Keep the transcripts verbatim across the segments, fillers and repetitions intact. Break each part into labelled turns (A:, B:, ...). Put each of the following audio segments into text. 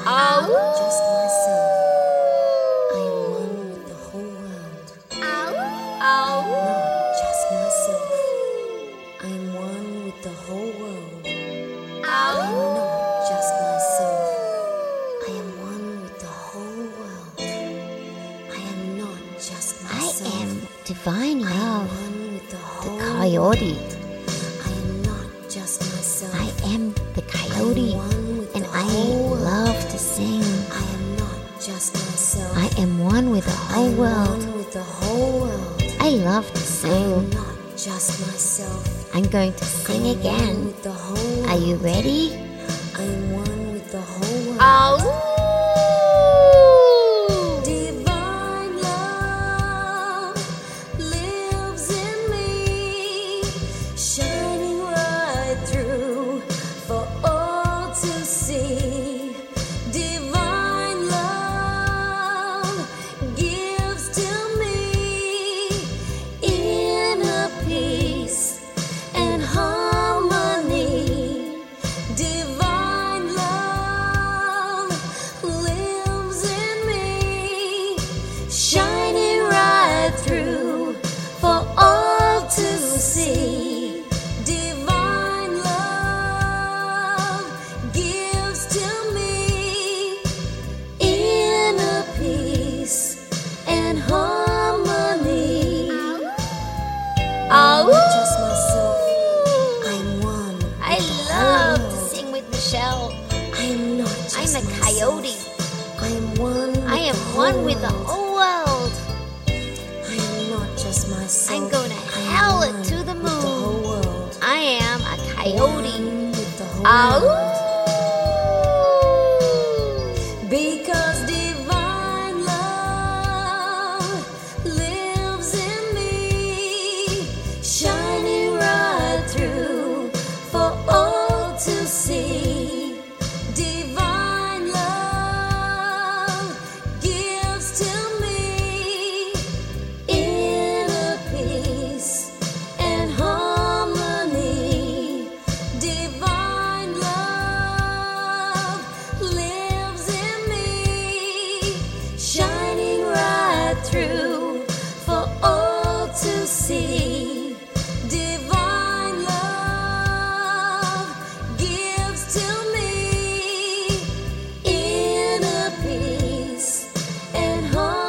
A: am
B: Ow.
A: not just myself. I am one with the whole world.
B: Ow.
A: Not just myself. I am one with the whole world. I am
B: Ow.
A: not just myself. I am one with the whole world. I am not just
C: I
A: myself.
C: am divine
A: I am
C: love,
A: one with the
C: the
A: whole
C: coyote.
A: I am not just myself.
C: I am the coyote,
A: I am one with
C: and
A: the
C: I
A: whole world.
C: love to sing.
A: I am not just myself.
C: I am one with the
A: I
C: whole
A: am
C: world.
A: one with the whole world.
C: I love to
A: I am
C: sing.
A: not just myself.
C: I'm going to
A: I
C: sing
A: am one
C: again.
A: with the whole world.
C: Are you ready?
A: I am one with the whole world.
B: Ow.
A: Divine love lives in me, shining right through for all to see. Divine love gives to me inner peace and harmony. Divine love lives in me, shining right through for all to see. Divine love gives to me inner peace and harmony.
B: Ow.
A: Not just myself, I'm one with
B: I
A: the whole
B: love to
A: world.
B: sing with Michelle.
A: I am not just
B: I'm a
A: myself.
B: coyote.
A: I am one with
B: I am
A: the
B: one
A: whole
B: with the
A: world.
B: whole world.
A: I am not just myself.
B: I'm gonna
A: I am
B: howl it
A: one
B: to the
A: with the whole
B: moon.
A: world.
B: I am a coyote.
A: One with the whole
B: Ow.
A: world. Because divine love lives in me, shining right through for all to see. Divine love gives to me inner peace and harmony. Divine love lives in me, shining right through for all to see. Divine love gives to me inner peace and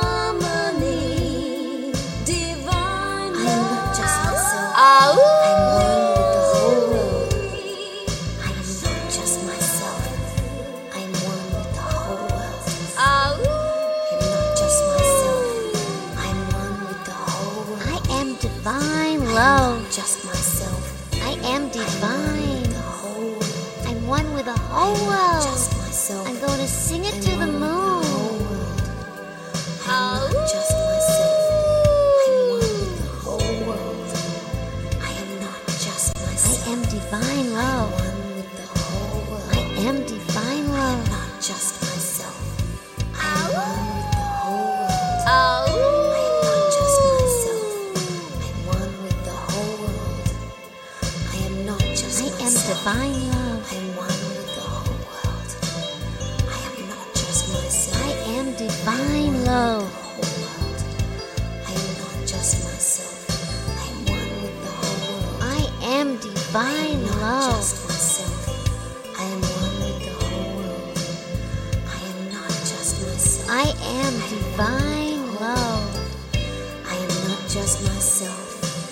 A: harmony. Divine love. I am not just myself.
B: Ow.
A: I'm one with the whole world. I am not just myself. I am one with the whole world.
B: Ow.
A: I am not just myself. I am one with the whole world.
C: I am divine
A: I am
C: love.
A: not just myself.
C: I am
A: I am one
C: divine.
A: with the whole world.
C: I'm one with the whole
A: Not
C: world.
A: just myself.
C: I'm going to sing it
A: I'm
C: to the
A: one with the
C: moon.
A: whole world. I am
B: Ow.
A: not just myself. I'm one with the whole world. I am not just
C: I
A: myself.
C: am divine
A: I'm
C: love.
A: one with the whole world.
C: I am divine love.
A: Not just myself. I am one with the whole world.
B: Ow.
A: I am not just myself. I'm one with the whole world. I am not just
C: I am
A: myself.
C: divine love.
A: I'm one with the whole world. I am not just myself.
C: I am divine love.
A: The whole world. I am not just myself. I'm one with the whole world.
C: I am divine
A: Not
C: love.
A: just myself. I am one with the whole world. I am not just myself.
C: I am divine love.
A: I am not just myself.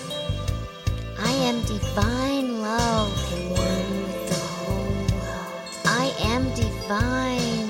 C: I am divine love.
A: I'm one with the whole world.
C: I am divine.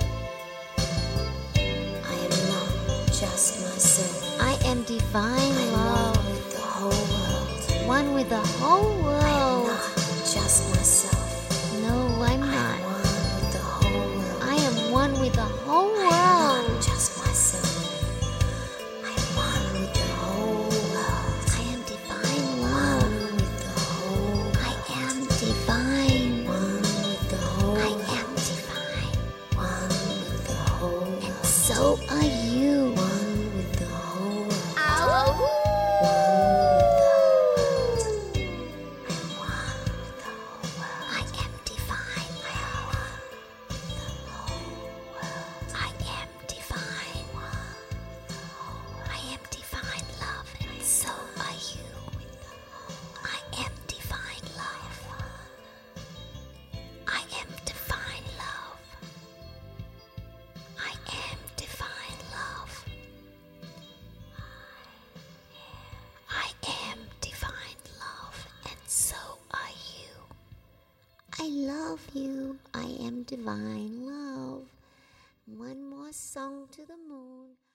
A: I am not just myself.
C: I am divine
A: I'm
C: love.
A: one with the whole world.
C: One with the whole
A: I am
C: world.
A: not just myself.
C: No, I'm
A: I'm
C: not.
A: one with the whole world.
C: I am one with the whole
A: I am
C: world.
A: not just myself. I'm one with the whole world.
C: I am divine love.
A: One with the whole.
C: I am divine.
A: One with the whole.
C: I am divine.
A: One with the whole.
C: And so are you.
A: One with the whole world.
B: Ow.
A: One with the whole world. I'm one with the whole world.
C: I am divine.
A: I am one with the whole
C: I love you. I am divine love. One more song to the moon.